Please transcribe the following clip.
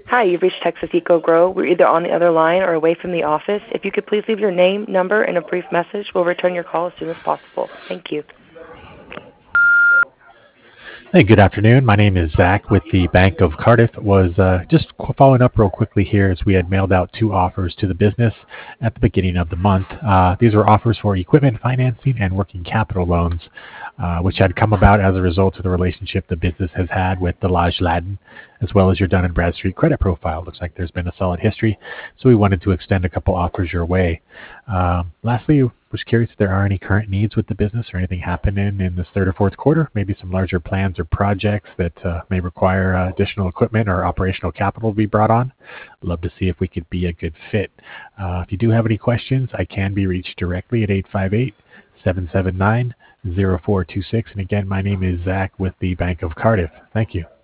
Hi, you've reached Texas Eco Grow. We're either on the other line or away from the office. If you could please leave your name, number, and a brief message, we'll return your call as soon as possible. Thank you. Hey, good afternoon. My name is Zach with the Bank of Cardiff. Was just following up real quickly here as we had mailed out 2 offers to the business at the beginning of the month. These were offers for equipment financing and working capital loans, which had come about as a result of the relationship the business has had with Delage Ladden, as well as your Dun & Bradstreet credit profile. Looks like there's been a solid history, so we wanted to extend a couple offers your way. Lastly, was curious if there are any current needs with the business or anything happening in this third or fourth quarter, maybe some larger plans or projects that may require additional equipment or operational capital to be brought on. Love to see if we could be a good fit. If you do have any questions, I can be reached directly at 858-779-0426. And again, my name is Zach with the Bank of Cardiff. Thank you.